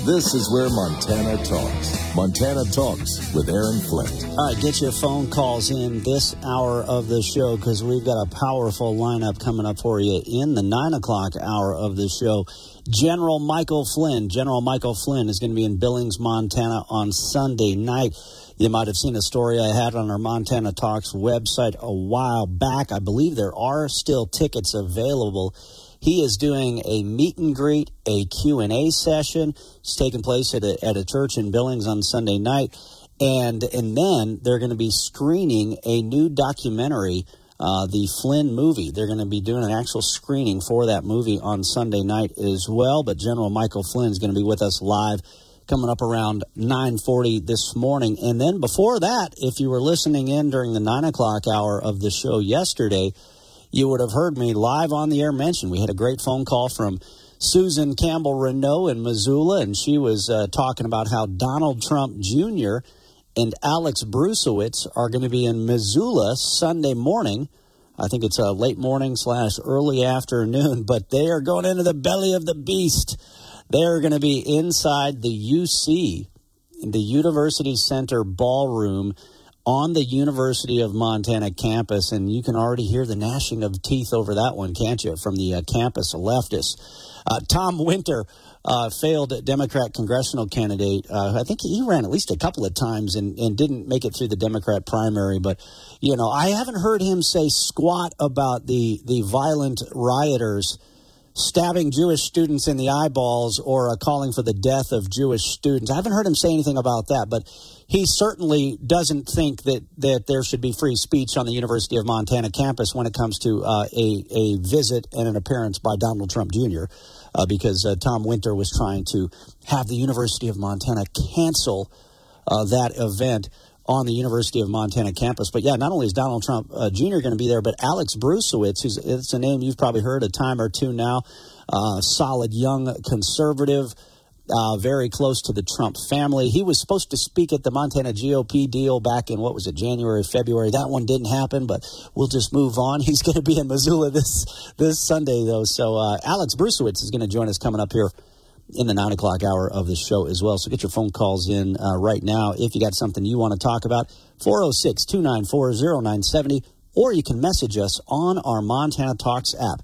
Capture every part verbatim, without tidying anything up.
This is where Montana talks. Montana Talks with Aaron Flint. All right, get your phone calls in this hour of the show because we've got a powerful lineup coming up for you in the nine o'clock hour of the show. General Michael Flynn. General Michael Flynn is going to be in Billings, Montana on Sunday night. You might have seen a story I had on our Montana Talks website a while back. I believe there are still tickets available. He is doing a meet and greet, a Q and A session. It's taking place at a, at a church in Billings on Sunday night. And and then they're going to be screening a new documentary, uh, the Flynn movie. They're going to be doing an actual screening for that movie on Sunday night as well. But General Michael Flynn is going to be with us live coming up around nine forty this morning. And then before that, if you were listening in during the nine o'clock hour of the show yesterday, you would have heard me live on the air mention. We had a great phone call from Susan Campbell Renault in Missoula, and she was uh, talking about how Donald Trump Junior and Alex Brusewitz are going to be in Missoula Sunday morning. I think it's a late morning slash early afternoon, but they are going into the belly of the beast. They're going to be inside the U C, the University Center Ballroom, on the University of Montana campus, and you can already hear the gnashing of teeth over that one, can't you, from the uh, campus leftists. Uh, Tom Winter, uh, failed Democrat congressional candidate. Uh, I think he ran at least a couple of times and, and didn't make it through the Democrat primary, but, you know, I haven't heard him say squat about the, the violent rioters stabbing Jewish students in the eyeballs or uh, calling for the death of Jewish students. I haven't heard him say anything about that, but he certainly doesn't think that, that there should be free speech on the University of Montana campus when it comes to uh, a, a visit and an appearance by Donald Trump Junior, uh, because uh, Tom Winter was trying to have the University of Montana cancel uh, that event on the University of Montana campus. But, yeah, not only is Donald Trump uh, Junior going to be there, but Alex Brusewitz, who's it's a name you've probably heard a time or two now, uh, solid young conservative, uh, very close to the Trump family. He was supposed to speak at the Montana G O P deal back in, what was it, January, February. That one didn't happen, but we'll just move on. He's going to be in Missoula this, this Sunday, though. So uh, Alex Brusewitz is going to join us coming up here in the nine o'clock hour of the show as well. So get your phone calls in uh, right now if you got something you want to talk about, four oh six, two nine four, oh nine seven oh, or you can message us on our Montana Talks app.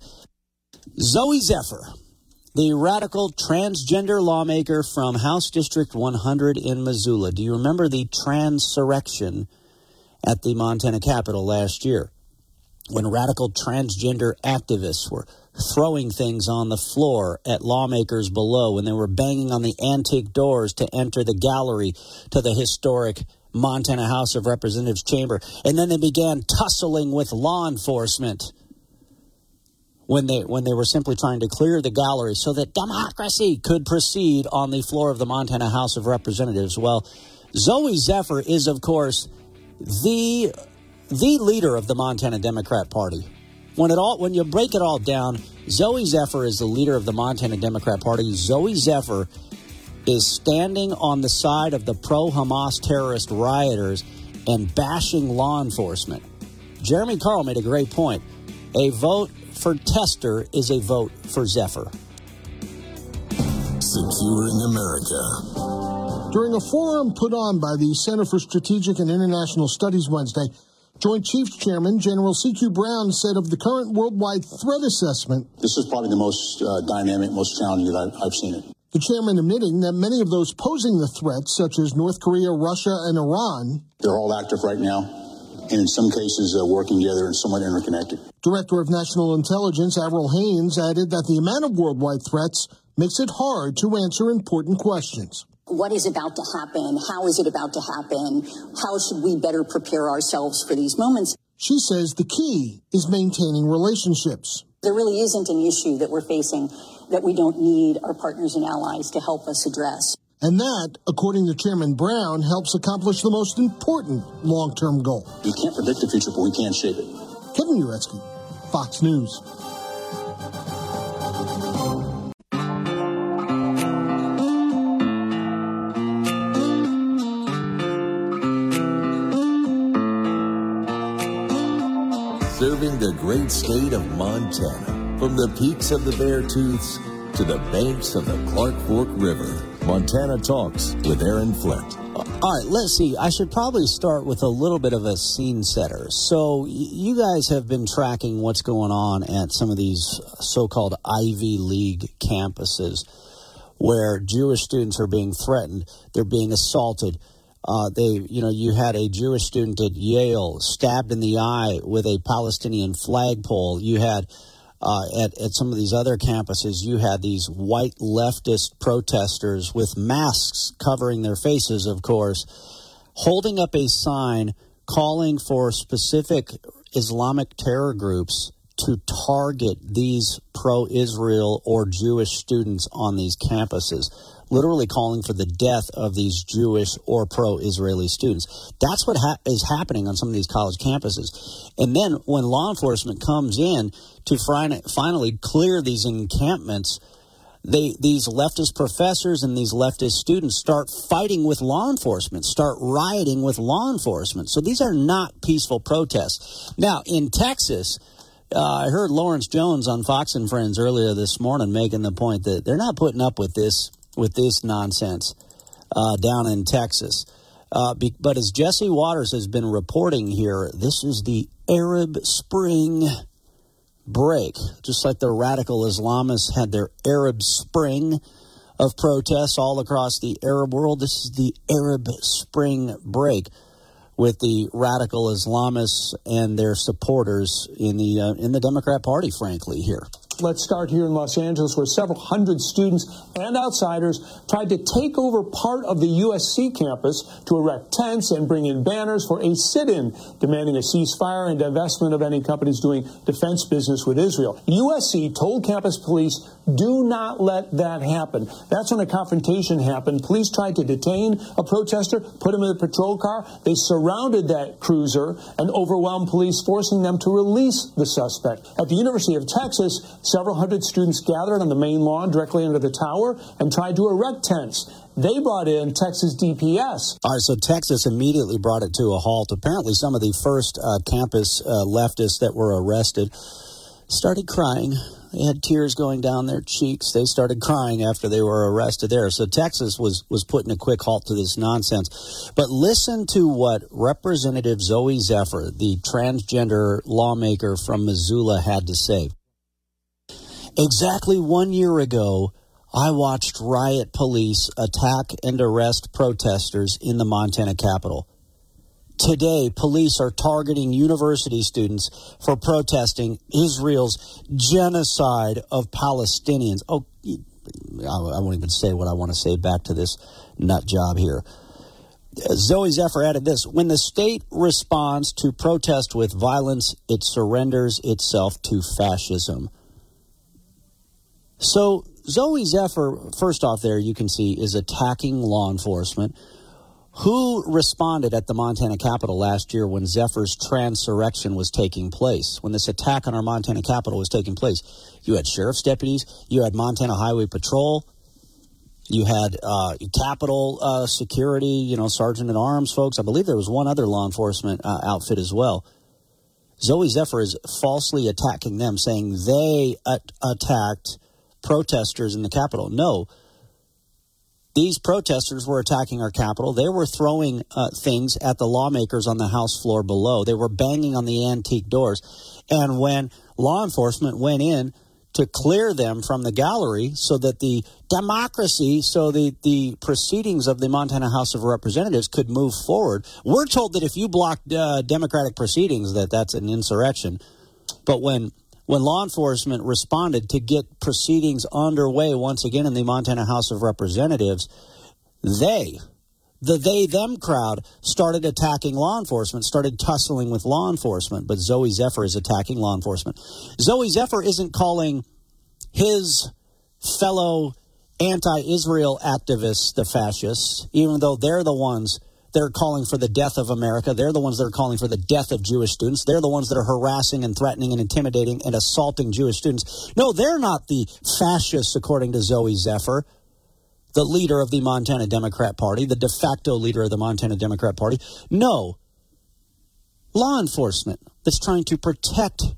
Zoe Zephyr, the radical transgender lawmaker from House District one hundred in Missoula. Do you remember the transurrection at the Montana Capitol last year when radical transgender activists were throwing things on the floor at lawmakers below, when they were banging on the antique doors to enter the gallery to the historic Montana House of Representatives chamber, and then they began tussling with law enforcement when they when they were simply trying to clear the gallery so that democracy could proceed on the floor of the Montana House of Representatives. Well, Zoe Zephyr is, of course, the the leader of the Montana Democrat Party. When it all, when you break it all down, Zoe Zephyr is the leader of the Montana Democrat Party. Zoe Zephyr is standing on the side of the pro-Hamas terrorist rioters and bashing law enforcement. Jeremy Carl made a great point. A vote for Tester is a vote for Zephyr. Securing America. During a forum put on by the Center for Strategic and International Studies Wednesday, Joint Chiefs Chairman General C Q Brown said of the current worldwide threat assessment, "This is probably the most uh, dynamic, most challenging that I've, I've seen it." The chairman admitting that many of those posing the threats, such as North Korea, Russia, and Iran, they're all active right now, and in some cases uh, working together and somewhat interconnected. Director of National Intelligence Avril Haines added that the amount of worldwide threats makes it hard to answer important questions. What is about to happen? How is it about to happen? How should we better prepare ourselves for these moments? She says the key is maintaining relationships. There really isn't an issue that we're facing that we don't need our partners and allies to help us address. And that, according to Chairman Brown, helps accomplish the most important long-term goal. We can't predict the future, but we can shape it. Kevin Uretsky, Fox News. Serving the great state of Montana, from the peaks of the Beartooths to the banks of the Clark Fork River. Montana Talks with Aaron Flint. All right, let's see. I should probably start with a little bit of a scene setter. So y- you guys have been tracking what's going on at some of these so-called Ivy League campuses where Jewish students are being threatened. They're being assaulted. Uh, they, you know, you had a Jewish student at Yale stabbed in the eye with a Palestinian flagpole. You had uh, at, at some of these other campuses, you had these white leftist protesters with masks covering their faces, of course, holding up a sign calling for specific Islamic terror groups to target these pro-Israel or Jewish students on these campuses, literally calling for the death of these Jewish or pro-Israeli students. That's what ha- is happening on some of these college campuses. And then when law enforcement comes in to fi- finally clear these encampments, they these leftist professors and these leftist students start fighting with law enforcement, start rioting with law enforcement. So these are not peaceful protests. Now, in Texas, Uh, I heard Lawrence Jones on Fox and Friends earlier this morning making the point that they're not putting up with this with this nonsense uh, down in Texas. Uh, be, but as Jesse Waters has been reporting here, this is the Arab Spring break. Just like the radical Islamists had their Arab Spring of protests all across the Arab world, this is the Arab Spring break, with the radical Islamists and their supporters in the uh, in the Democrat Party, frankly, here. Let's start here in Los Angeles, where several hundred students and outsiders tried to take over part of the U S C campus to erect tents and bring in banners for a sit-in, demanding a ceasefire and divestment of any companies doing defense business with Israel. U S C told campus police, do not let that happen. That's when a confrontation happened. Police tried to detain a protester, put him in a patrol car. They surrounded that cruiser and overwhelmed police, forcing them to release the suspect. At the University of Texas, several hundred students gathered on the main lawn directly under the tower and tried to erect tents. They brought in Texas D P S. All right, so Texas immediately brought it to a halt. Apparently some of the first uh, campus uh, leftists that were arrested started crying. They had tears going down their cheeks. They started crying after they were arrested there. So Texas was, was putting a quick halt to this nonsense. But listen to what Representative Zoe Zephyr, the transgender lawmaker from Missoula, had to say. Exactly one year ago, I watched riot police attack and arrest protesters in the Montana Capitol. Today, police are targeting university students for protesting Israel's genocide of Palestinians. Oh, I won't even say what I want to say back to this nut job here. Zoe Zephyr added this: when the state responds to protest with violence, it surrenders itself to fascism. So Zoe Zephyr, first off there, you can see, is attacking law enforcement. Who responded at the Montana Capitol last year when Zephyr's transurrection was taking place, when this attack on our Montana Capitol was taking place? You had sheriff's deputies, you had Montana Highway Patrol, you had uh, Capitol uh, security, you know, sergeant at arms folks. I believe there was one other law enforcement uh, outfit as well. Zoe Zephyr is falsely attacking them, saying they at- attacked protesters in the Capitol. No. These protesters were attacking our Capitol. They were throwing uh, things at the lawmakers on the House floor below. They were banging on the antique doors. And when law enforcement went in to clear them from the gallery so that the democracy, so the, the proceedings of the Montana House of Representatives could move forward, we're told that if you block uh, democratic proceedings, that that's an insurrection. But when When law enforcement responded to get proceedings underway once again in the Montana House of Representatives, they, the they-them crowd, started attacking law enforcement, started tussling with law enforcement. But Zoe Zephyr is attacking law enforcement. Zoe Zephyr isn't calling his fellow anti-Israel activists the fascists, even though they're the ones they're calling for the death of America. They're the ones that are calling for the death of Jewish students. They're the ones that are harassing and threatening and intimidating and assaulting Jewish students. No, they're not the fascists, according to Zoe Zephyr, the leader of the Montana Democrat Party, the de facto leader of the Montana Democrat Party. No, law enforcement that's trying to protect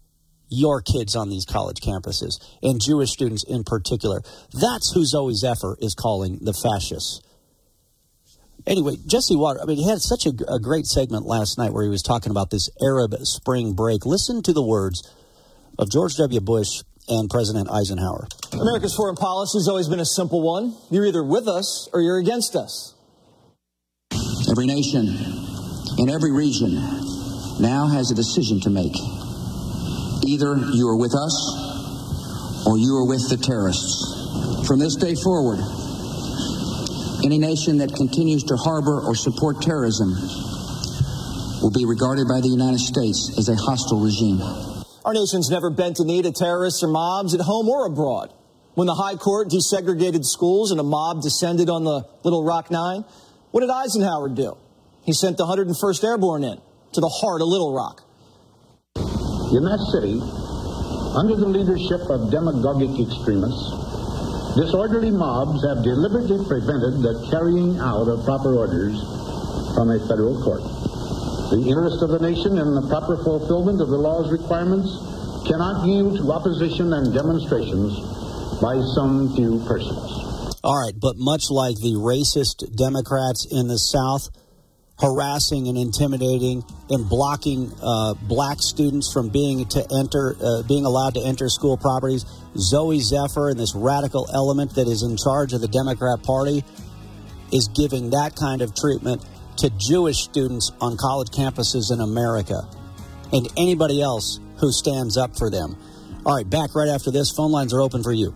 your kids on these college campuses, and Jewish students in particular. That's who Zoe Zephyr is calling the fascists. Anyway, Jesse Watters, I mean, he had such a, a great segment last night where he was talking about this Arab Spring break. Listen to the words of George W. Bush and President Eisenhower. America's foreign policy has always been a simple one. You're either with us or you're against us. Every nation in every region now has a decision to make. Either you are with us or you are with the terrorists. From this day forward, any nation that continues to harbor or support terrorism will be regarded by the United States as a hostile regime. Our nation's never bent a knee to terrorists or mobs at home or abroad. When the High Court desegregated schools and a mob descended on the Little Rock Nine, what did Eisenhower do? He sent the one hundred first Airborne in to the heart of Little Rock. In that city, under the leadership of demagogic extremists, disorderly mobs have deliberately prevented the carrying out of proper orders from a federal court. The interest of the nation in the proper fulfillment of the law's requirements cannot yield to opposition and demonstrations by some few persons. All right, but much like the racist Democrats in the South harassing and intimidating and blocking uh, black students from being to enter, uh, being allowed to enter school properties, Zoe Zephyr and this radical element that is in charge of the Democrat Party is giving that kind of treatment to Jewish students on college campuses in America and anybody else who stands up for them. All right, back right after this. Phone lines are open for you.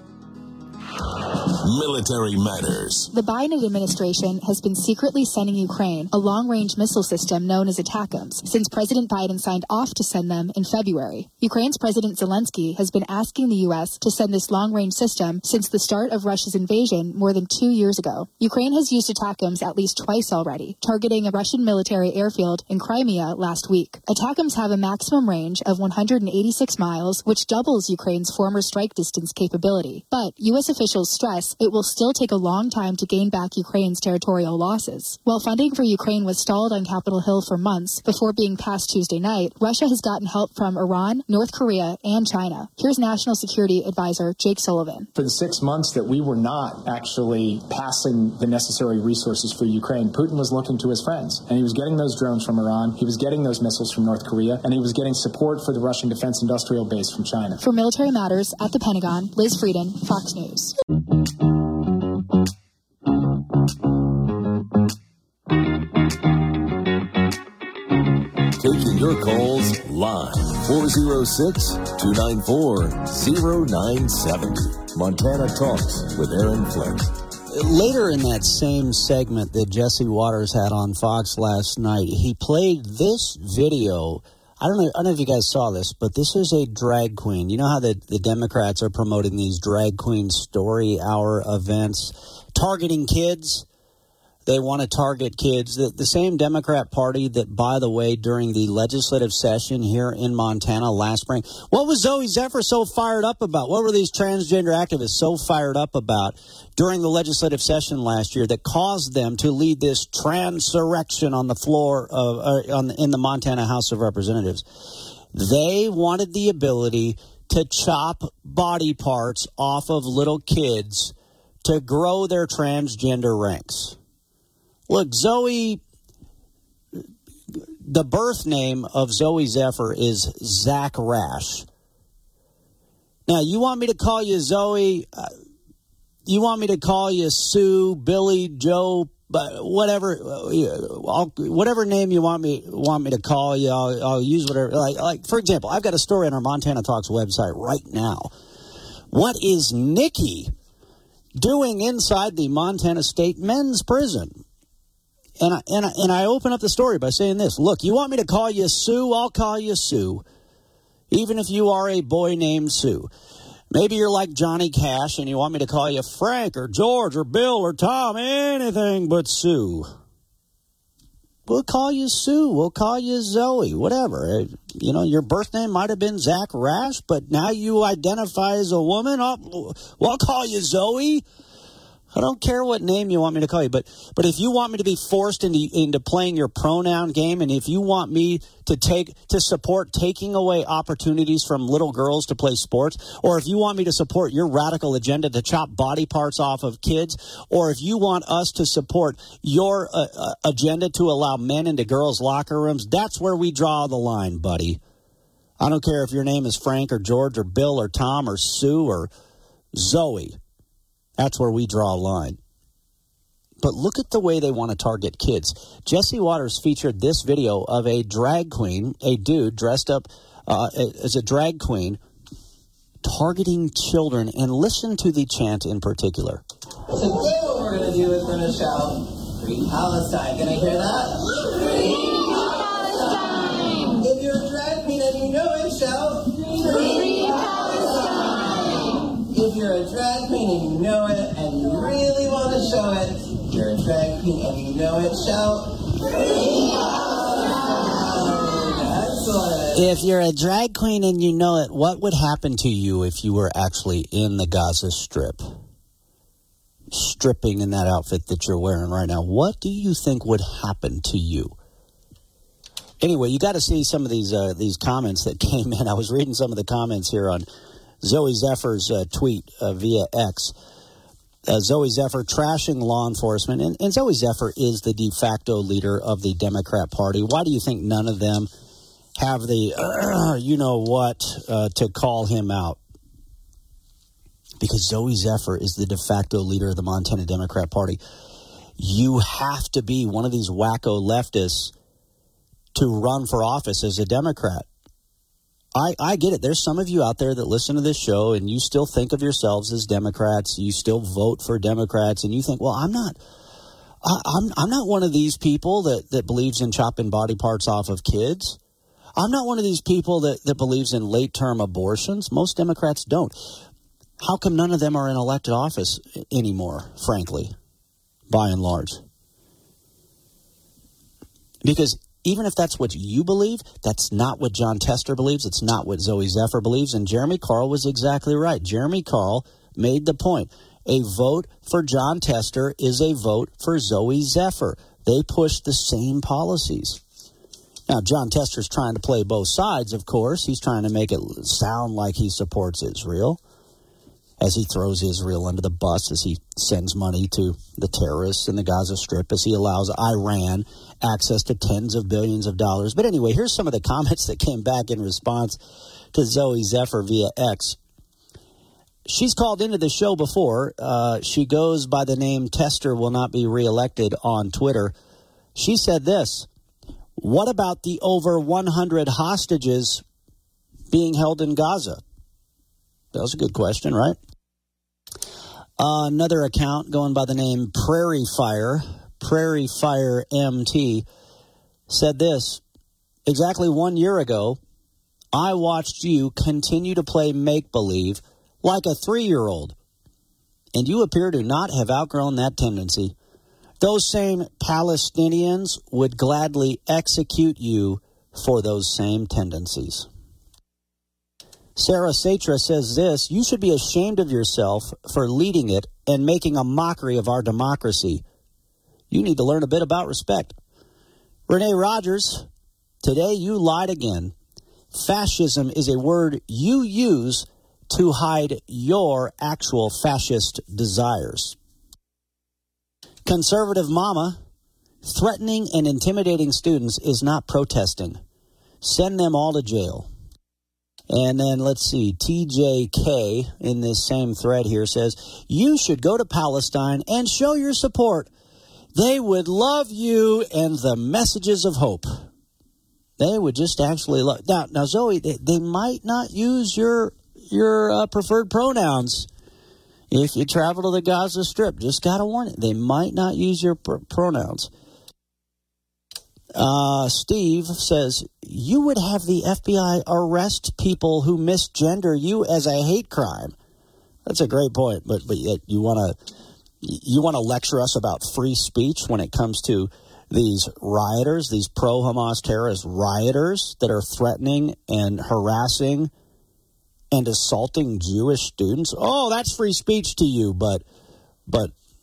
Military Matters. The Biden administration has been secretly sending Ukraine a long-range missile system known as ATACMS since President Biden signed off to send them in February. Ukraine's President Zelensky has been asking the U S to send this long-range system since the start of Russia's invasion more than two years ago. Ukraine has used ATACMS at least twice already, targeting a Russian military airfield in Crimea last week. ATACMS have a maximum range of one hundred eighty-six miles, which doubles Ukraine's former strike distance capability. But U S officials stress it will still take a long time to gain back Ukraine's territorial losses. While funding for Ukraine was stalled on Capitol Hill for months before being passed Tuesday night, Russia has gotten help from Iran, North Korea, and China. Here's National Security Advisor Jake Sullivan. For the six months that we were not actually passing the necessary resources for Ukraine, Putin was looking to his friends, and he was getting those drones from Iran, he was getting those missiles from North Korea, and he was getting support for the Russian Defense Industrial Base from China. For Military Matters at the Pentagon, Liz Frieden, Fox News. Taking your calls live. four oh six, two nine four, oh nine seven oh. Montana Talks with Aaron Flint. Later in that same segment that Jesse Watters had on Fox last night, he played this video. I don't know, I don't know if you guys saw this, but this is a drag queen. You know how the, the Democrats are promoting these drag queen story hour events, targeting kids? They want to target kids. The, the same Democrat Party that, by the way, during the legislative session here in Montana last spring, what was Zoe Zephyr so fired up about? What were these transgender activists so fired up about during the legislative session last year that caused them to lead this transurrection on the floor of uh, on the, in the Montana House of Representatives? They wanted the ability to chop body parts off of little kids to grow their transgender ranks. Look, Zoe, the birth name of Zoe Zephyr is Zach Rash. Now, you want me to call you Zoe, uh, you want me to call you Sue, Billy, Joe, whatever, I'll, whatever name you want me want me to call you, I'll, I'll use whatever. Like, like, for example, I've got a story on our Montana Talks website right now. What is Nikki doing inside the Montana State Men's Prison? And I, and, I, and I open up the story by saying this. Look, you want me to call you Sue? I'll call you Sue, even if you are a boy named Sue. Maybe you're like Johnny Cash and you want me to call you Frank or George or Bill or Tom, anything but Sue. We'll call you Sue. We'll call you Zoe, whatever. You know, your birth name might have been Zach Rash, but now you identify as a woman. I'll, well, I'll call you Zoe. I don't care what name you want me to call you, but but if you want me to be forced into into playing your pronoun game, and if you want me to take to support taking away opportunities from little girls to play sports, or if you want me to support your radical agenda to chop body parts off of kids, or if you want us to support your uh, uh, agenda to allow men into girls' locker rooms, that's where we draw the line, buddy. I don't care if your name is Frank or George or Bill or Tom or Sue or Zoe. That's where we draw a line. But look at the way they want to target kids. Jesse Waters featured this video of a drag queen, a dude dressed up uh, as a drag queen, targeting children. And listen to the chant in particular. Today what we're going to do is we're going to shout, Free Palestine. Can I hear that? Free Palestine! If you're a drag queen and you know it, shout, Free Palestine! If you're a drag queen and you know it and you really want to show it, you're a drag queen and you know it, shout, Free Palestine! Excellent. If you're a drag queen and you know it, what would happen to you if you were actually in the Gaza Strip? Stripping in that outfit that you're wearing right now. What do you think would happen to you? Anyway, you got to see some of these uh, these comments that came in. I was reading some of the comments here on Zoe Zephyr's uh, tweet uh, via X. Uh, Zoe Zephyr trashing law enforcement. And, and Zoe Zephyr is the de facto leader of the Democrat Party. Why do you think none of them have the, uh, you know what, uh, to call him out? Because Zoe Zephyr is the de facto leader of the Montana Democrat Party. You have to be one of these wacko leftists to run for office as a Democrat. I, I get it. There's some of you out there that listen to this show and you still think of yourselves as Democrats. You still vote for Democrats and you think, well, I'm not I, I'm I'm not one of these people that, that believes in chopping body parts off of kids. I'm not one of these people that, that believes in late-term abortions. Most Democrats don't. How come none of them are in elected office anymore, frankly, by and large? Because even if that's what you believe, that's not what Jon Tester believes. It's not what Zoe Zephyr believes. And Jeremy Carl was exactly right. Jeremy Carl made the point. A vote for Jon Tester is a vote for Zoe Zephyr. They push the same policies. Now, Jon Tester's trying to play both sides, of course. He's trying to make it sound like he supports Israel, as he throws Israel under the bus, as he sends money to the terrorists in the Gaza Strip, as he allows Iran access to tens of billions of dollars. But anyway, here's some of the comments that came back in response to Zoe Zephyr via X. She's called into the show before. Uh, she goes by the name Tester Will Not Be Reelected on Twitter. She said this: what about the over one hundred hostages being held in Gaza? That was a good question, right? Uh, another account going by the name Prairie Fire, Prairie Fire M T, said this: exactly one year ago, I watched you continue to play make-believe like a three-year-old, and you appear to not have outgrown that tendency. Those same Palestinians would gladly execute you for those same tendencies. Sarah Satra says this: you should be ashamed of yourself for leading it and making a mockery of our democracy. You need to learn a bit about respect. Renee Rogers, today you lied again. Fascism is a word you use to hide your actual fascist desires. Conservative Mama, threatening and intimidating students is not protesting. Send them all to jail. And then let's see, T J K in this same thread here says, you should go to Palestine and show your support. They would love you and the messages of hope. They would just actually love. Now, now Zoe, they, they might not use your your uh, preferred pronouns if you travel to the Gaza Strip. Just got to warn you, they might not use your pr- pronouns. Uh, Steve says, you would have the F B I arrest people who misgender you as a hate crime. That's a great point, but but yet you want to you want to lecture us about free speech when it comes to these rioters, these pro-Hamas terrorist rioters that are threatening and harassing and assaulting Jewish students. Oh, that's free speech to you, but but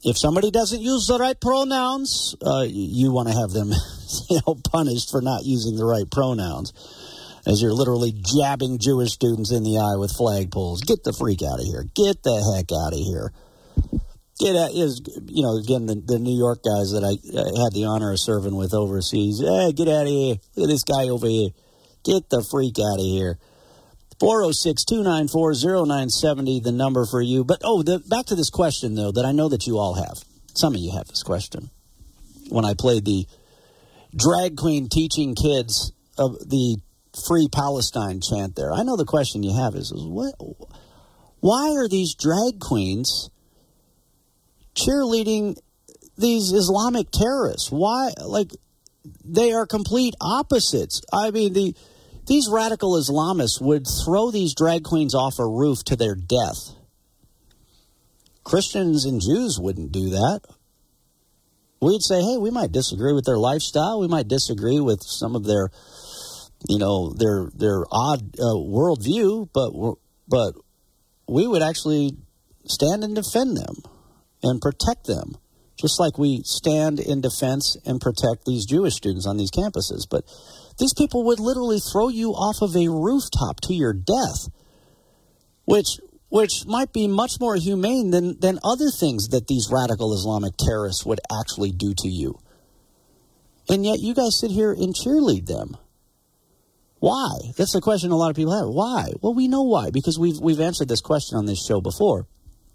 if somebody doesn't use the right pronouns, uh, you, you want to have them you know, punished for not using the right pronouns, as you're literally jabbing Jewish students in the eye with flagpoles. Get the freak out of here. Get the heck out of here. Get out, is you know, again, the, the New York guys that I, I had the honor of serving with overseas. Hey, get out of here. Look at this guy over here. Get the freak out of here. four oh six, two nine four, oh nine seven oh, the number for you. But, oh, the, back to this question, though, that I know that you all have. Some of you have this question. When I played the drag queen teaching kids of the Free Palestine chant there, I know the question you have is, is what? Why are these drag queens cheerleading these Islamic terrorists? Why? Like, they are complete opposites. I mean, the... These radical Islamists would throw these drag queens off a roof to their death. Christians and Jews wouldn't do that. We'd say, hey, we might disagree with their lifestyle. We might disagree with some of their, you know, their their odd uh, worldview, but but we would actually stand and defend them and protect them, just like we stand in defense and protect these Jewish students on these campuses. But these people would literally throw you off of a rooftop to your death, which which might be much more humane than, than other things that these radical Islamic terrorists would actually do to you. And yet you guys sit here and cheerlead them. Why? That's the question a lot of people have. Why? Well, we know why, because we've we've answered this question on this show before.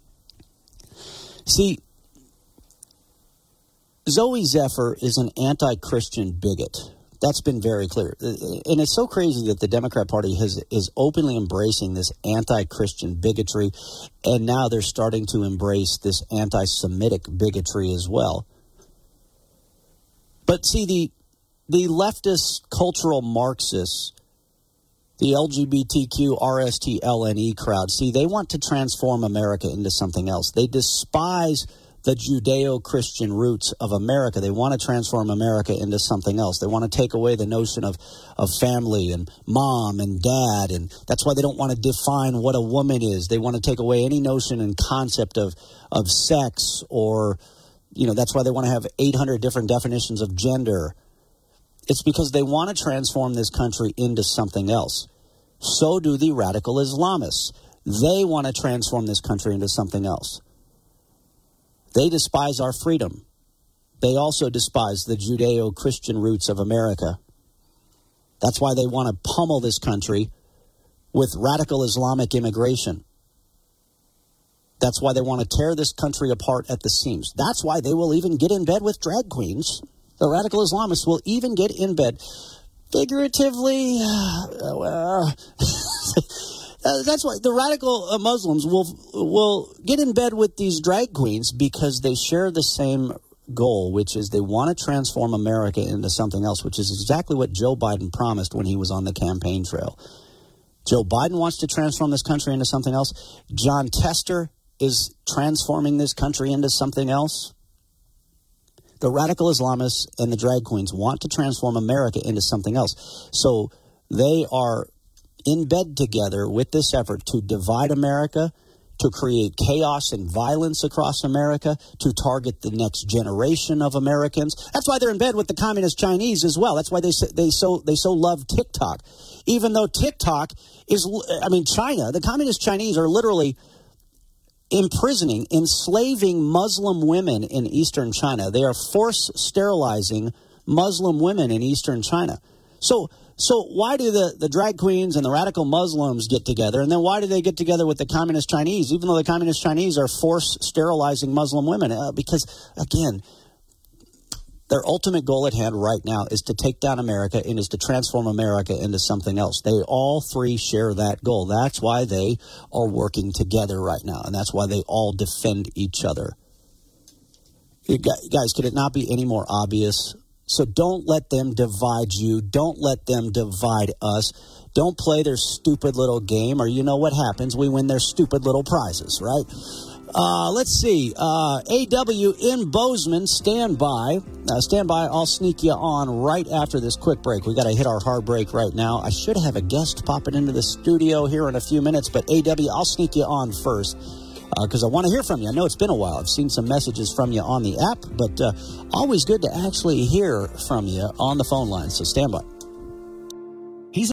See, Zoe Zephyr is an anti-Christian bigot. That's been very clear. And it's so crazy that the Democrat Party has is openly embracing this anti-Christian bigotry, and now they're starting to embrace this anti-Semitic bigotry as well. But see, the the leftist cultural Marxists, the L G B T Q, R S T, L N E crowd, see, they want to transform America into something else. They despise the Judeo-Christian roots of America. They want to transform America into something else. They want to take away the notion of, of family and mom and dad, and that's why they don't want to define what a woman is. They want to take away any notion and concept of, of sex, or, you know, that's why they want to have eight hundred different definitions of gender. It's because they want to transform this country into something else. So do the radical Islamists. They want to transform this country into something else. They despise our freedom. They also despise the Judeo-Christian roots of America. That's why they want to pummel this country with radical Islamic immigration. That's why they want to tear this country apart at the seams. That's why they will even get in bed with drag queens. The radical Islamists will even get in bed, figuratively, uh, Uh, that's why the radical uh, Muslims will will get in bed with these drag queens, because they share the same goal, which is they want to transform America into something else, which is exactly what Joe Biden promised when he was on the campaign trail. Joe Biden wants to transform this country into something else. John Tester is transforming this country into something else. The radical Islamists and the drag queens want to transform America into something else. So they are in bed together with this effort to divide America, to create chaos and violence across America, to target the next generation of Americans. That's why they're in bed with the communist Chinese as well. That's why they they so they so love TikTok, even though TikTok is, I mean, China, the communist Chinese are literally imprisoning, enslaving Muslim women in eastern China. They are force sterilizing Muslim women in eastern China. So. So why do the, the drag queens and the radical Muslims get together? And then why do they get together with the communist Chinese, even though the communist Chinese are force sterilizing Muslim women? Uh, because, again, their ultimate goal at hand right now is to take down America and is to transform America into something else. They all three share that goal. That's why they are working together right now. And that's why they all defend each other. You guys, could it not be any more obvious? So don't let them divide you. Don't let them divide us. Don't play their stupid little game, or you know what happens. We win their stupid little prizes, right? Uh, let's see. Uh, A W in Bozeman, stand by. Uh, stand by. I'll sneak you on right after this quick break. We got to hit our hard break right now. I should have a guest popping into the studio here in a few minutes, but A W, I'll sneak you on first. because uh, I want to hear from you. I know it's been a while. I've seen some messages from you on the app, but uh, always good to actually hear from you on the phone line. So stand by. He's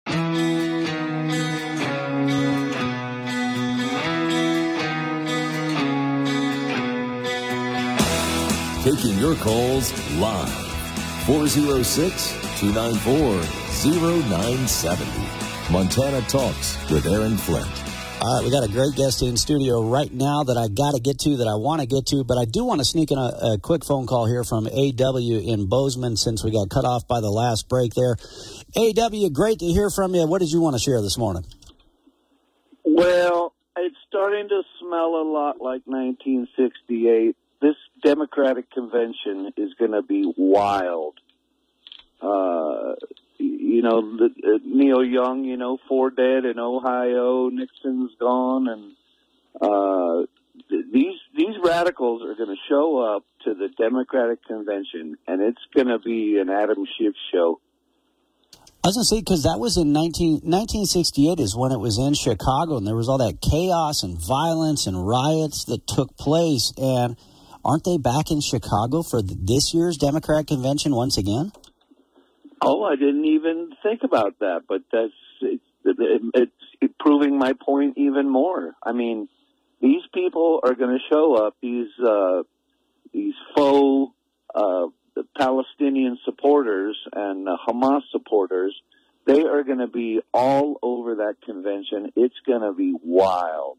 taking your calls live. four oh six, two nine four, oh nine seven oh. Montana Talks with Aaron Flint. All right, we got a great guest in studio right now that I got to get to, that I want to get to, but I do want to sneak in a, a quick phone call here from A W in Bozeman since we got cut off by the last break there. A W, great to hear from you. What did you want to share this morning? Well, it's starting to smell a lot like nineteen sixty-eight. This Democratic convention is going to be wild. Uh, you know, the, uh, Neil Young, you know, four dead in Ohio, Nixon's gone, and uh, th- these these radicals are going to show up to the Democratic convention, and it's going to be an Adam Schiff show. I was going to say, because that was in nineteen, nineteen sixty-eight is when it was in Chicago, and there was all that chaos and violence and riots that took place, and aren't they back in Chicago for this year's Democratic convention once again? Oh, I didn't even think about that, but that's it's, it's, it's proving my point even more. I mean, these people are going to show up, these uh, these faux uh, Palestinian supporters and uh, Hamas supporters. They are going to be all over that convention. It's going to be wild.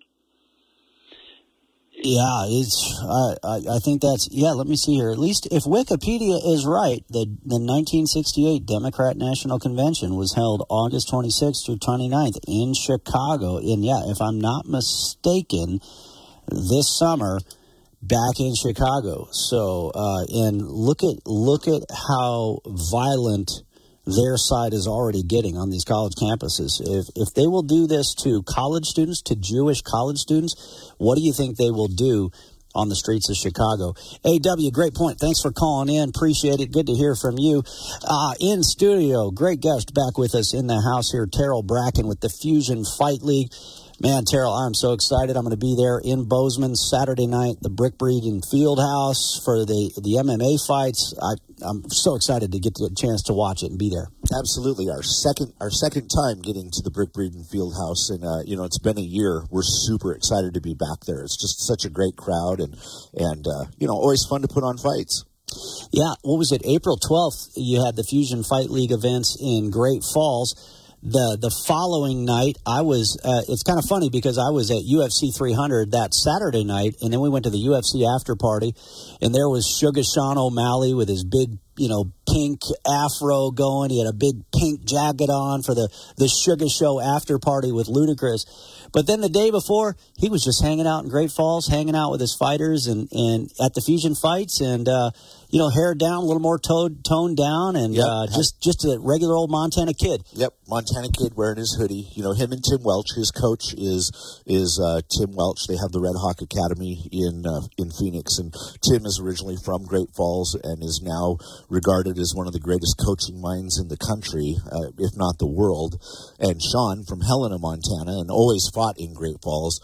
Yeah, it's. I, I I think that's. Yeah, let me see here. At least if Wikipedia is right, the the nineteen sixty-eight Democrat National Convention was held August twenty-sixth through twenty-ninth in Chicago. And yeah, if I'm not mistaken, this summer back in Chicago. So uh, and look at look at how violent their side is already getting on these college campuses. If if they will do this to college students, to Jewish college students, what do you think they will do on the streets of Chicago? A W, great point. Thanks for calling in. Appreciate it. Good to hear from you. Uh, in studio, great guest back with us in the house here, Terrell Bracken with the Fusion Fight League. Man, Terrell, I'm so excited. I'm going to be there in Bozeman Saturday night, the Brick Breeding Field House for the, the M M A fights. I, I'm so excited to get the chance to watch it and be there. Absolutely. Our second our second time getting to the Brick Breeding Field House, and, uh, you know, it's been a year. We're super excited to be back there. It's just such a great crowd, and, and uh, you know, always fun to put on fights. Yeah, what was it, April twelfth, you had the Fusion Fight League events in Great Falls. The the following night, I was, uh, it's kind of funny because I was at U F C three hundred that Saturday night, and then we went to the U F C after party, and there was Sugar Sean O'Malley with his big, you know, pink afro going. He had a big pink jacket on for the, the Sugar Show after party with Ludacris. But then the day before, he was just hanging out in Great Falls, hanging out with his fighters and, and at the Fusion fights, and, uh, you know, hair down, a little more toned, toned down, and yep. uh, just, just a regular old Montana kid. Yep, Montana kid wearing his hoodie. You know, him and Tim Welch, his coach is is uh, Tim Welch. They have the Red Hawk Academy in uh, in Phoenix, and Tim is originally from Great Falls and is now regarded as one of the greatest coaching minds in the country, uh, if not the world. And Sean from Helena, Montana, and always fought in Great Falls.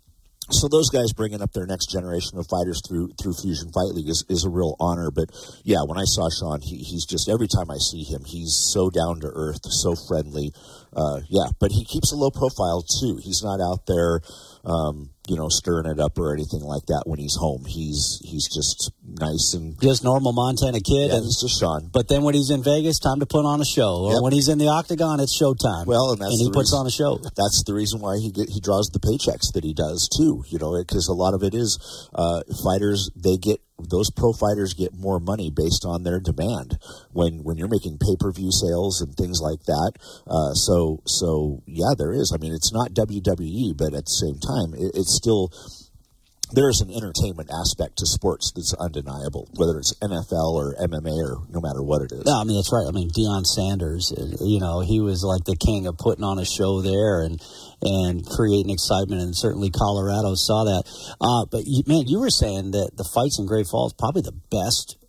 So those guys bringing up their next generation of fighters through through Fusion Fight League is, is a real honor. But, yeah, when I saw Sean, he, he's just, every time I see him, he's so down to earth, so friendly. Uh, yeah, but he keeps a low profile, too. He's not out there, um, you know, stirring it up or anything like that when he's home. He's he's just nice and... Just normal Montana kid. Yeah, and, he's just Sean. But then when he's in Vegas, time to put on a show. Or yep. when he's in the Octagon, it's showtime. Well, and, that's and he the puts reason, on a show. That's the reason why he get, he draws the paychecks that he does, too, you know, because a lot of it is uh, fighters, they get... Those pro fighters get more money based on their demand when when you're making pay-per-view sales and things like that. Uh, so, so yeah, there is. I mean, it's not W W E, but at the same time, it, it's still... There is an entertainment aspect to sports that's undeniable, whether it's N F L or M M A or no matter what it is. No, I mean, that's right. I mean, Deion Sanders, you know, he was like the king of putting on a show there and and creating excitement, and certainly Colorado saw that. Uh, but, you, man, you were saying that the fights in Great Falls, probably the best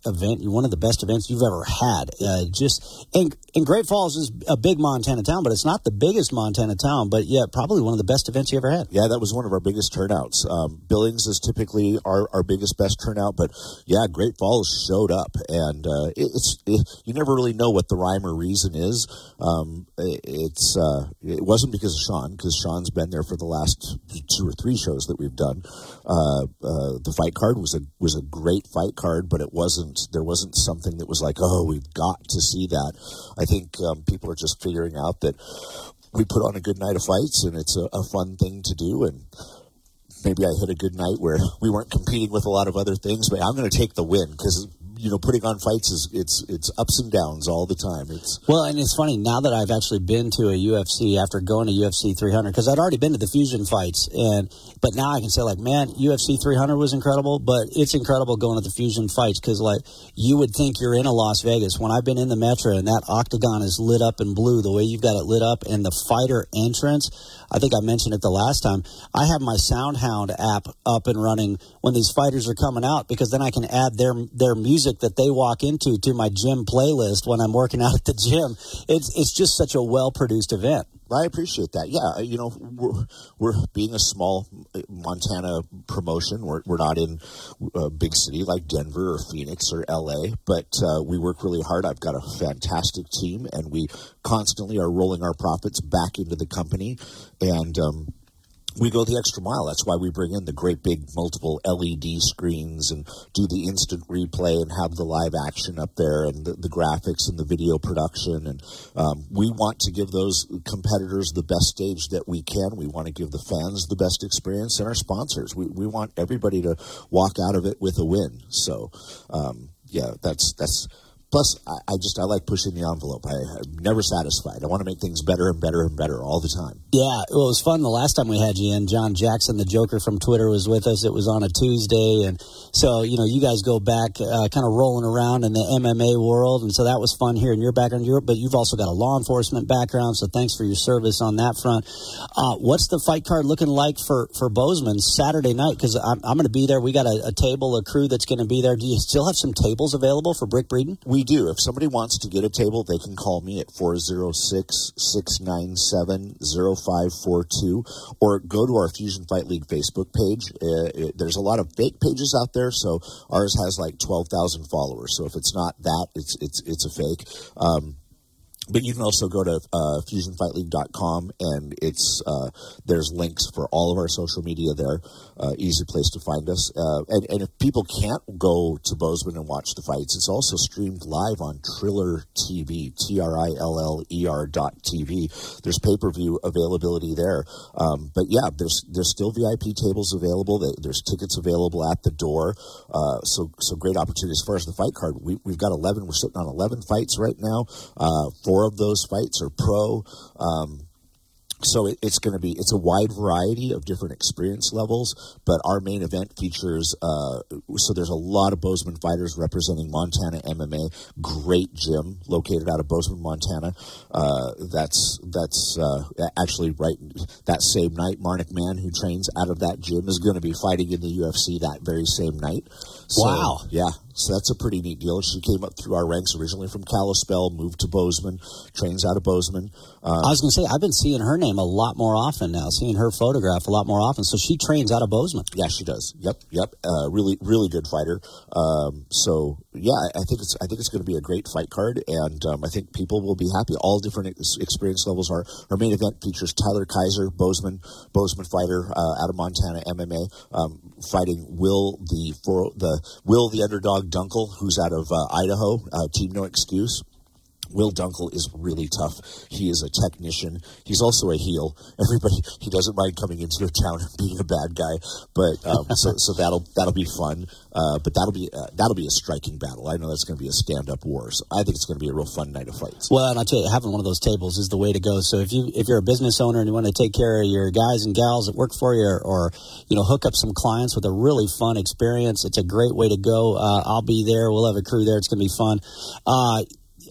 event, one of the best events you've ever had. Uh, just and, and Great Falls is a big Montana town, but it's not the biggest Montana town, but yeah, probably one of the best events you ever had. Yeah, that was one of our biggest turnouts. Um, Billings is typically our, our biggest, best turnout, but yeah, Great Falls showed up, and uh, it, it's it, you never really know what the rhyme or reason is. Um, it, it's uh, it wasn't because of Sean, because Sean's been there for the last two or three shows that we've done. Uh, uh, the fight card was a was a great fight card, but it wasn't. There wasn't something that was like, oh, we've got to see that. I think um, people are just figuring out that we put on a good night of fights, and it's a, a fun thing to do. And maybe I hit a good night where we weren't competing with a lot of other things, but I'm going to take the win because, you know, putting on fights is it's it's ups and downs all the time. It's well, and it's funny now that I've actually been to a U F C after going to U F C three hundred, because I'd already been to the Fusion fights, and but now I can say, like, man, U F C three hundred was incredible, but it's incredible going to the Fusion fights because, like, you would think you're in a Las Vegas. When I've been in the Metro and that octagon is lit up in blue, the way you've got it lit up, and the fighter entrance, I think I mentioned it the last time, I have my SoundHound app up and running when these fighters are coming out, because then I can add their their music that they walk into to my gym playlist when I'm working out at the gym. It's it's just such a well-produced event. I appreciate that. Yeah, you know, we're, we're being a small Montana promotion. We're, we're not in a big city like Denver or Phoenix or L A, but uh, we work really hard. I've got a fantastic team, and we constantly are rolling our profits back into the company, and um, we go the extra mile. That's why we bring in the great big multiple L E D screens and do the instant replay and have the live action up there and the, the graphics and the video production. And um, we want to give those competitors the best stage that we can. We want to give the fans the best experience, and our sponsors. We we want everybody to walk out of it with a win. So, um, yeah, that's that's. Plus, I, I just, I like pushing the envelope. I, I'm never satisfied. I want to make things better and better and better all the time. Yeah, well, it was fun the last time we had you in. John Jackson, the Joker from Twitter, was with us. It was on a Tuesday. And so, you know, you guys go back uh, kind of rolling around in the M M A world. And so that was fun hearing your background. But you've also got a law enforcement background. So thanks for your service on that front. Uh, what's the fight card looking like for, for Bozeman Saturday night? Because I'm, I'm going to be there. We got a, a table, a crew that's going to be there. Do you still have some tables available for Brick Breeden? We do. If somebody wants to get a table, they can call me at four oh six, six nine seven, oh five four two or go to our Fusion Fight League Facebook page. Uh, it, there's a lot of fake pages out there, so ours has like twelve thousand followers. So if it's not that, it's it's it's a fake. Um, But you can also go to uh, fusion fight league dot com, and it's uh, there's links for all of our social media there. Uh, easy place to find us. Uh, and, and if people can't go to Bozeman and watch the fights, it's also streamed live on Triller T V, T R I L L E R dot T V. There's pay-per-view availability there. Um, but yeah, there's there's still V I P tables available. There's tickets available at the door. Uh, so so great opportunity. As far as the fight card, we, we've got eleven. We're sitting on eleven fights right now. Uh, four of those fights are pro. Um, So it, it's going to be, it's a wide variety of different experience levels, but our main event features, uh, so there's a lot of Bozeman fighters representing Montana M M A. Great gym located out of Bozeman, Montana. Uh, that's, that's, uh, actually right that same night, Marnik Mann, who trains out of that gym, is going to be fighting in the U F C that very same night. So, wow. Yeah. So that's a pretty neat deal. She came up through our ranks originally from Kalispell, moved to Bozeman, trains out of Bozeman. Um, I was going to say, I've been seeing her name a lot more often now, seeing her photograph a lot more often. So she trains out of Bozeman. Yeah, she does. Yep, yep. Uh, really, really good fighter. Um, so yeah, I think it's I think it's going to be a great fight card, and um, I think people will be happy. All different ex- experience levels. Our our main event features Tyler Kaiser, Bozeman, Bozeman fighter uh, out of Montana M M A, um, fighting Will the for the Will the underdog Dunkel, who's out of uh, Idaho. Uh, Team No Excuse. Will Dunkel is really tough. He is a technician. He's also a heel. Everybody, he doesn't mind coming into a town and being a bad guy. But um, so so that'll that'll be fun. Uh, but that'll be uh, that'll be a striking battle. I know that's going to be a stand-up war. So I think it's going to be a real fun night of fights. Well, and I tell you, having one of those tables is the way to go. So if you if you're a business owner and you want to take care of your guys and gals that work for you, or, or you know hook up some clients with a really fun experience, it's a great way to go. Uh, I'll be there. We'll have a crew there. It's going to be fun. Uh,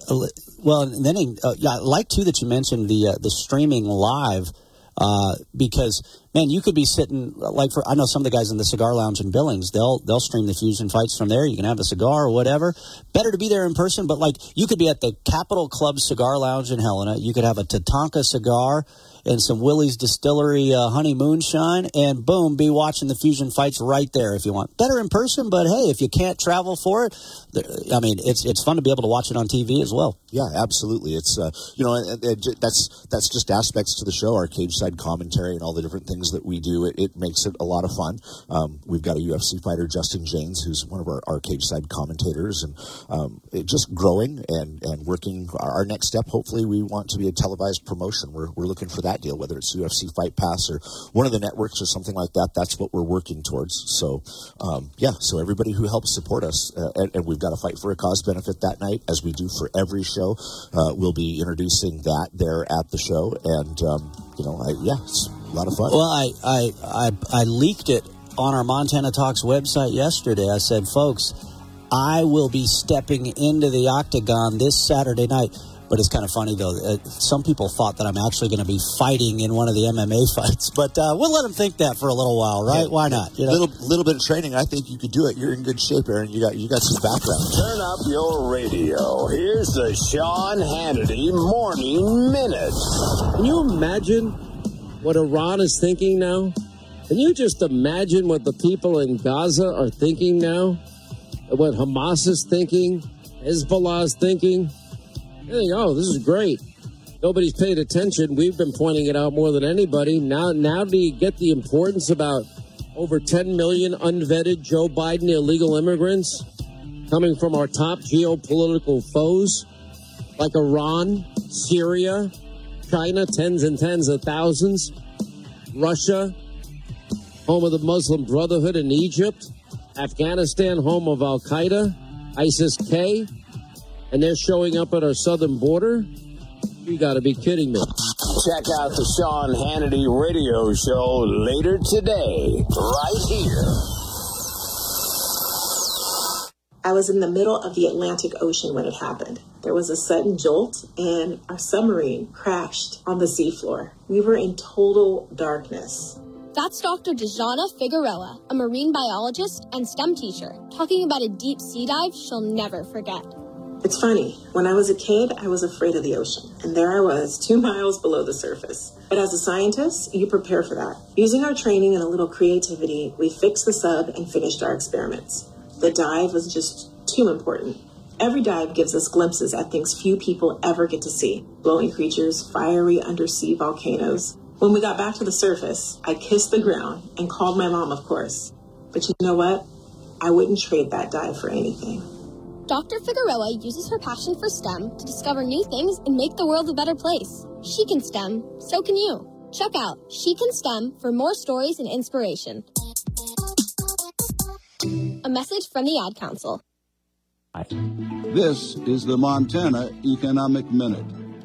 Well, and then uh, yeah, I like too that you mentioned the uh, the streaming live uh, because man, you could be sitting, like, for I know some of the guys in the cigar lounge in Billings, they'll they'll stream the Fusion fights from there. You can have a cigar or whatever. Better to be there in person, but, like, you could be at the Capitol Club Cigar Lounge in Helena. You could have a Tatanka cigar and some Willie's Distillery uh, honey moonshine, and boom, be watching the Fusion fights right there if you want. Better in person, but hey, if you can't travel for it, I mean, it's it's fun to be able to watch it on T V as well. Yeah, absolutely. It's uh, you know, it, it, that's that's just aspects to the show, our cage side commentary and all the different things that we do. It, it makes it a lot of fun. Um, we've got a U F C fighter, Justin James, who's one of our, our cage side commentators, and um, it just growing and, and working. Our, our next step, hopefully, we want to be a televised promotion. We're we're looking for that deal, whether it's U F C Fight Pass or one of the networks or something like that. That's what we're working towards. So, um, yeah, so everybody who helps support us, uh, and, and we've got a Fight for a Cause benefit that night, as we do for every show. Uh, we'll be introducing that there at the show, and, um, you know, I, yeah, it's a lot of fun. Well, I, I, I, I leaked it on our Montana Talks website yesterday. I said, folks, I will be stepping into the octagon this Saturday night. But it's kind of funny, though. Uh, some people thought that I'm actually going to be fighting in one of the M M A fights. But uh, we'll let them think that for a little while, right? Yeah, Why not? A you know? little, little bit of training. I think you could do it. You're in good shape, Aaron. You got you got some background. Turn up your radio. Here's the Sean Hannity Morning Minute. Can you imagine what Iran is thinking now? Can you just imagine what the people in Gaza are thinking now? What Hamas is thinking? Hezbollah is thinking? They think, oh, this is great. Nobody's paid attention. We've been pointing it out more than anybody. Now, now do you get the importance about over ten million unvetted Joe Biden illegal immigrants coming from our top geopolitical foes like Iran, Syria, China, tens and tens of thousands, Russia, home of the Muslim Brotherhood in Egypt, Afghanistan, home of Al-Qaeda, ISIS-K, and they're showing up at our southern border? You got to be kidding me. Check out the Sean Hannity radio show later today, right here. I was in the middle of the Atlantic Ocean when it happened. There was a sudden jolt, and our submarine crashed on the seafloor. We were in total darkness. That's Doctor Dejana Figueroa, a marine biologist and STEM teacher, talking about a deep sea dive she'll never forget. It's funny, when I was a kid, I was afraid of the ocean, and there I was, two miles below the surface. But as a scientist, you prepare for that. Using our training and a little creativity, we fixed the sub and finished our experiments. The dive was just too important. Every dive gives us glimpses at things few people ever get to see. Glowing creatures, fiery undersea volcanoes. When we got back to the surface, I kissed the ground and called my mom, of course. But you know what? I wouldn't trade that dive for anything. Doctor Figueroa uses her passion for STEM to discover new things and make the world a better place. She can STEM, so can you. Check out She Can STEM for more stories and inspiration. A message from the Ad Council. This is the Montana Economic Minute.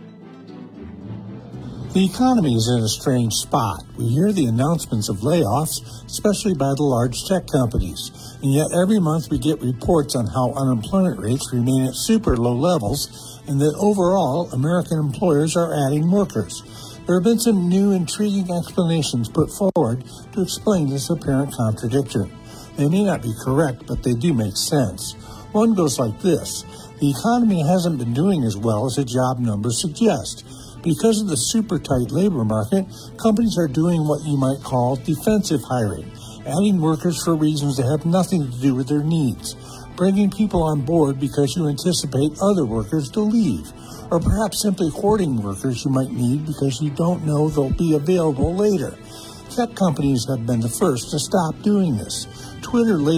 The economy is in a strange spot. We hear the announcements of layoffs, especially by the large tech companies. And yet every month we get reports on how unemployment rates remain at super low levels and that overall American employers are adding workers. There have been some new intriguing explanations put forward to explain this apparent contradiction. They may not be correct, but they do make sense. One goes like this. The economy hasn't been doing as well as the job numbers suggest. Because of the super tight labor market, companies are doing what you might call defensive hiring, adding workers for reasons that have nothing to do with their needs, bringing people on board because you anticipate other workers to leave, or perhaps simply hoarding workers you might need because you don't know they'll be available later. Tech companies have been the first to stop doing this. Twitter later.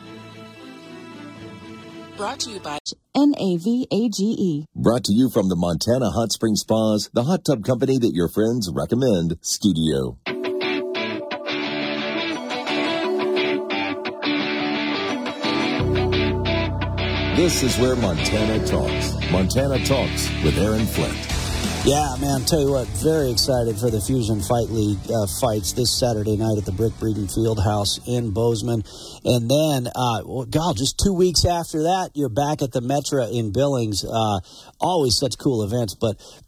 Brought to you by N A V A G E. Brought to you from the Montana Hot Spring Spas, the hot tub company that your friends recommend, Studio. This is where Montana talks. Montana Talks with Aaron Flint. Yeah, man, tell you what, very excited for the Fusion Fight League uh, fights this Saturday night at the Brick Breeden Fieldhouse in Bozeman. And then, uh, well, God, just two weeks after that, you're back at the Metra in Billings. Uh, always such cool events. But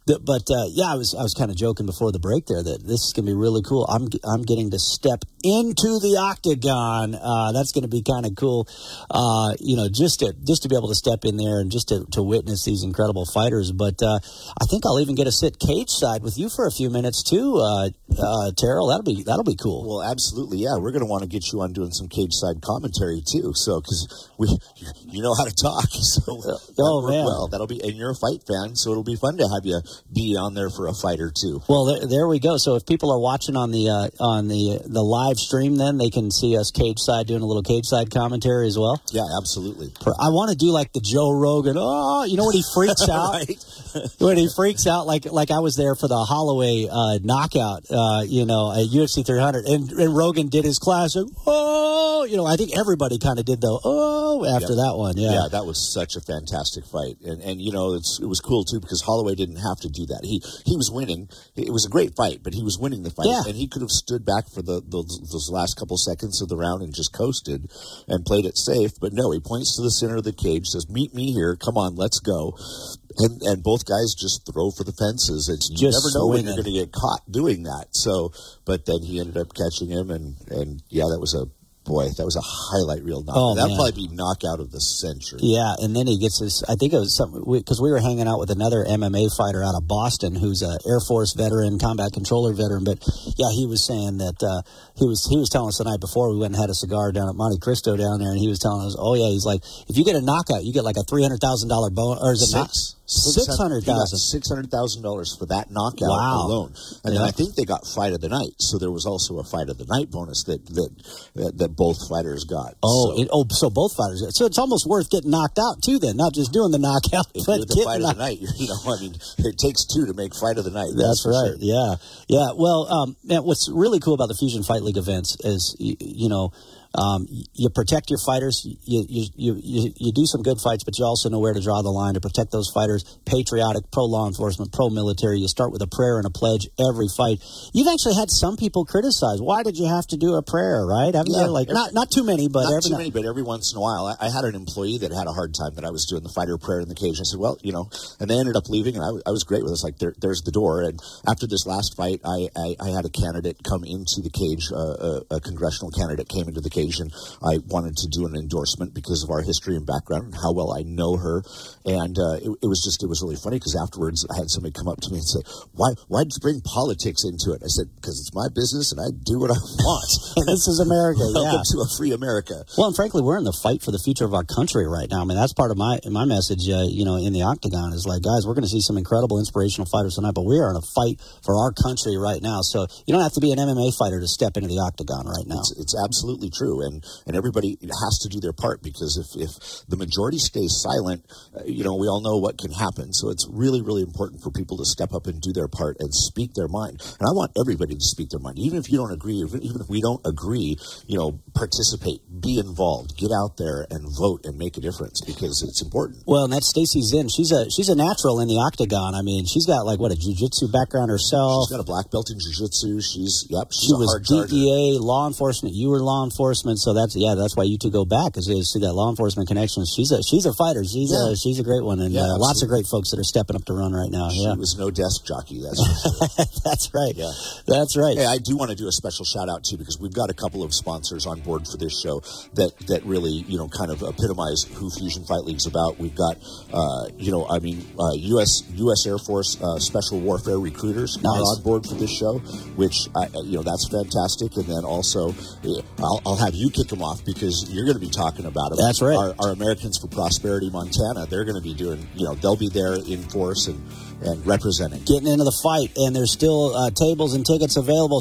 But uh, yeah, I was I was kind of joking before the break there that this is going to be really cool. I'm I'm getting to step into the octagon. Uh, that's going to be kind of cool. Uh, you know, just to just to be able to step in there and just to, to witness these incredible fighters. But uh, I think I'll even get to sit cage side with you for a few minutes too, uh, uh, Terrell. That'll be that'll be cool. Well, absolutely, yeah. We're going to want to get you on doing some cage side commentary too. So because we you know how to talk. So oh man, well, that'll be. And you're a fight fan, so it'll be fun to have you be on there for a fight or two. Well, there, there we go. So if people are watching on the uh, on the the live stream, then they can see us cage side doing a little cage side commentary as well. Yeah, absolutely. I want to do like the Joe Rogan. Oh, you know when he freaks out, when he freaks out, like like I was there for the Holloway uh, knockout, uh, you know, at U F C three hundred, and, and Rogan did his classic. Oh, you know, I think everybody kind of did the oh after yeah. that one. Yeah, yeah, that was such a fantastic fight, and and you know it's, it was cool too because Holloway didn't have to do that. He he was winning. It was a great fight, but he was winning the fight, yeah. and he could have stood back for the those, those last couple seconds of the round and just coasted and played it safe. But no, he points to the center of the cage, says, "Meet me here. Come on, let's go." And and both guys just throw for the fences. It's, you just never know swinging. when you're going to get caught doing that. So, but then he ended up catching him, and and yeah, that was a. Boy, that was a highlight reel knockout. Oh, That'd man. probably be knockout of the century. Yeah, and then he gets his, I think it was something, because we, we were hanging out with another M M A fighter out of Boston who's an Air Force veteran, combat controller veteran. But yeah, he was saying that, uh, he was he was telling us the night before we went and had a cigar down at Monte Cristo down there, and he was telling us, oh yeah, he's like, if you get a knockout, you get like a three hundred thousand dollars bonus, or is it not? Six hundred thousand. Six hundred thousand dollars for that knockout wow. alone, and yeah. then I think they got fight of the night. So there was also a fight of the night bonus that that that, that both fighters got. Oh, so, it, oh, so both fighters. So it's almost worth getting knocked out too. Then not just doing the knockout, if but you're the fight of the night. You know, I mean, it takes two to make fight of the night. That's, that's right. Sure. Yeah, yeah. Well, um, man, what's really cool about the Fusion Fight League events is you, you know. Um, you protect your fighters. You, you you you you do some good fights, but you also know where to draw the line to protect those fighters. Patriotic, pro law enforcement, pro military. You start with a prayer and a pledge every fight. You've actually had some people criticize, why did you have to do a prayer? Right? Haven't yeah, you? Like every, not not too many, but not every too many, but every once in a while. I, I had an employee that had a hard time that I was doing the fighter prayer in the cage. I said, well, you know, and they ended up leaving, and I, I was great with it. It's like there, there's the door. And after this last fight, I I, I had a candidate come into the cage. Uh, a, a congressional candidate came into the cage, and I wanted to do an endorsement because of our history and background and how well I know her. And uh, it, it was just, it was really funny because afterwards I had somebody come up to me and say, why why did you bring politics into it? I said, because it's my business and I do what I want. And this is America. Welcome yeah. to a free America. Well, and frankly, we're in the fight for the future of our country right now. I mean, that's part of my my message, uh, you know, in the octagon is like, guys, we're going to see some incredible inspirational fighters tonight, but we are in a fight for our country right now. So you don't have to be an M M A fighter to step into the octagon right now. It's, it's absolutely true. And, and everybody has to do their part, because if, if the majority stays silent, uh, you know, we all know what can happen. So it's really, really important for people to step up and do their part and speak their mind. And I want everybody to speak their mind. Even if you don't agree, even if we don't agree, you know, participate, be involved, get out there and vote and make a difference, because it's important. Well, and that's Stacy Zinn. She's a she's a natural in the octagon. I mean, she's got like what a jiu-jitsu background herself. She's got a black belt in jiu-jitsu. She's yep. She's she a was hard D charger. E A, law enforcement. You were law enforcement, so that's yeah, that's why you two go back, because you see that law enforcement connection. She's a she's a fighter. She's yeah. a she's a great one, and yeah, uh, lots of great folks that are stepping up to run right now. She yeah, was no desk jockey. That's for sure. That's right. Yeah, that's right. Hey, I do want to do a special shout out too, because we've got a couple of sponsors on board for this show that that really you know kind of epitomize who Fusion Fight League's about. We've got uh, you know I mean uh, U S U S Air Force uh, Special Warfare recruiters nice. are on board for this show, which I, you know that's fantastic. And then also I'll, I'll have you kick them off, because you're going to be talking about them. That's right. Our, our Americans for Prosperity Montana, they're going to be doing you know they'll be there in force and and representing, getting into the fight, and there's still uh, tables and tickets available.